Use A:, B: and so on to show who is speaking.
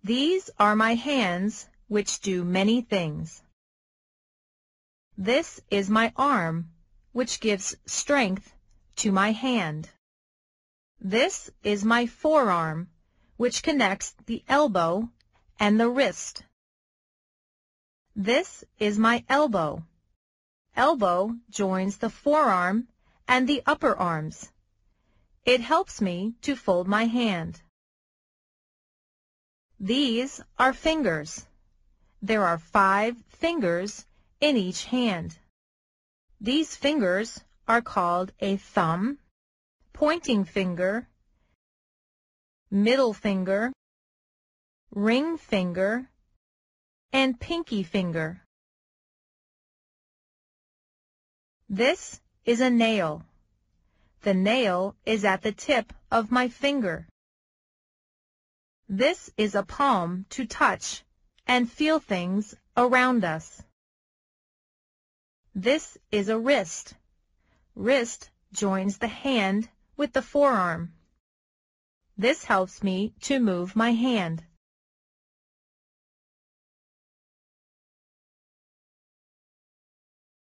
A: These are my hands, which do many things. This is my arm, which gives strength to my hand. This is my forearm, which connects the elbow and the wrist. This is my elbow. Elbow joins the forearm and the upper arms. It helps me to fold my hand. These are fingers. There are 5 fingers in each hand. These fingers are called a thumb, pointing finger, middle finger, ring finger, and pinky finger. This is a nail. The nail is at the tip of my finger. This is a palm to touch and feel things around us. This is a wrist. Wrist joins the hand with the forearm. This helps me to move my hand.